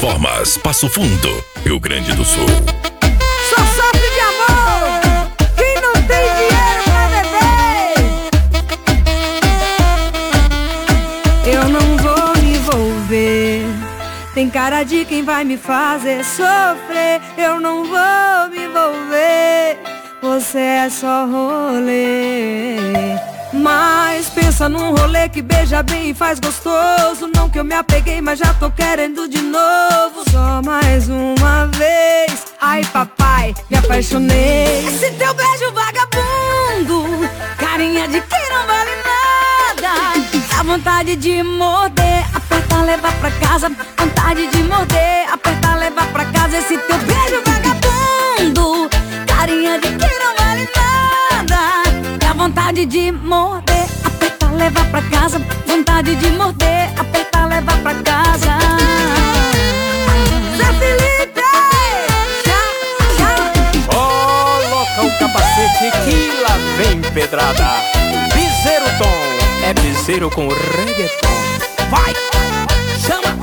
Plataformas Passo Fundo, Rio Grande do Sul. Só sofre de amor quem não tem dinheiro pra beber. Eu não vou me envolver, tem cara de quem vai me fazer sofrer. Eu não vou me envolver, você é só rolê. Mas pensa num rolê que beija bem e faz gostoso. Não que eu me apeguei, mas já tô querendo de novo. Só mais uma vez, ai papai, me apaixonei. Esse teu beijo vagabundo, carinha de quem não vale nada. Dá vontade de morder, apertar, levar pra casa. Vontade de morder, apertar, levar pra casa. Esse teu beijo vagabundo, carinha de quem não vale nada. Dá vontade de morder, apertar, levar pra casa. Vontade de morder, apertar, levar pra casa. Zé Felipe! Coloca o capacete que lá vem pedrada. Piseiro Tom, é piseiro com reggaeton. Vai, chama!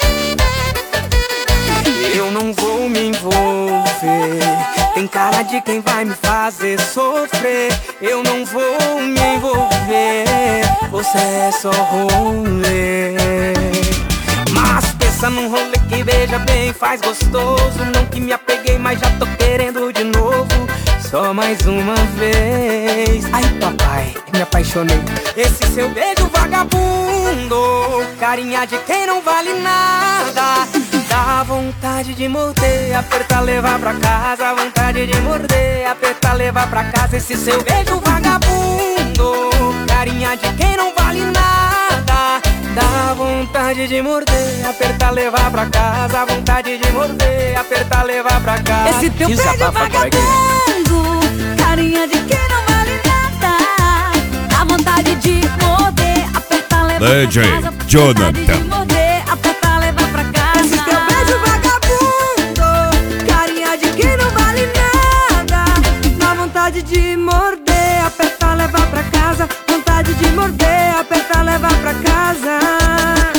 Eu não vou me envolver, tem cara de quem vai me fazer sofrer. Eu não vou me envolver, você é só rolê. Mas pensa num rolê que beija bem, faz gostoso. Não que me apeguei, mas já tô querendo de novo. Só mais uma vez, ai papai, me apaixonei. Esse seu beijo vagabundo, carinha de quem não vale nada. Dá vontade de morder, apertar, levar pra casa. Vontade de morder, apertar, levar pra casa. Esse seu beijo vagabundo, carinha de quem não vale nada. Dá vontade de morder, apertar, levar pra casa. Vontade de morder, apertar, levar pra casa. Esse teu beijo vagabundo, carinha de quem não vale nada. Dá vontade de morder, apertar, levar pra casa. DJ Jonathan.